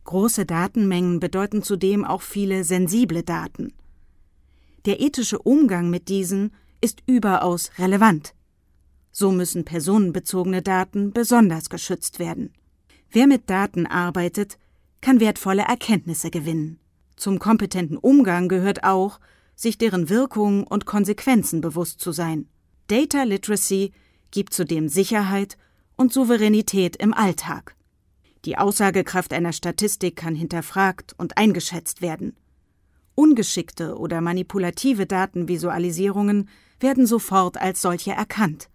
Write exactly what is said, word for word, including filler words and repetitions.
Große Datenmengen bedeuten zudem auch viele sensible Daten. Der ethische Umgang mit diesen ist überaus relevant. So müssen personenbezogene Daten besonders geschützt werden. Wer mit Daten arbeitet, kann wertvolle Erkenntnisse gewinnen. Zum kompetenten Umgang gehört auch, sich deren Wirkungen und Konsequenzen bewusst zu sein. Data Literacy gibt zudem Sicherheit und Souveränität im Alltag. Die Aussagekraft einer Statistik kann hinterfragt und eingeschätzt werden. Ungeschickte oder manipulative Datenvisualisierungen werden sofort als solche erkannt.